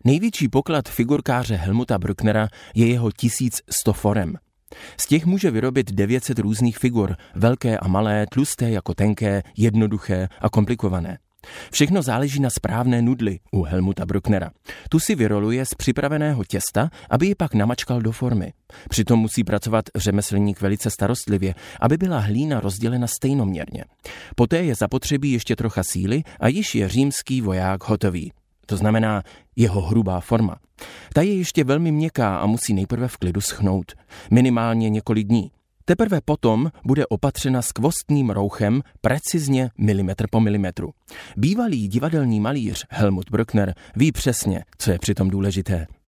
Největší poklad figurkáře Helmuta Brücknera je jeho 1100 forem. Z těch může vyrobit 900 různých figur, velké a malé, tlusté jako tenké, jednoduché a komplikované. Všechno záleží na správné nudli u Helmuta Brücknera. Tu si vyroluje z připraveného těsta, aby ji pak namačkal do formy. Přitom musí pracovat řemeslník velice starostlivě, aby byla hlína rozdělena stejnoměrně. Poté je zapotřebí ještě trocha síly a již je římský voják hotový. To znamená jeho hrubá forma. Ta je ještě velmi měkká a musí nejprve v klidu schnout. Minimálně několik dní. Teprve potom bude opatřena skvostným rouchem precizně milimetr po milimetru. Bývalý divadelní malíř Helmut Brückner ví přesně, co je přitom důležité.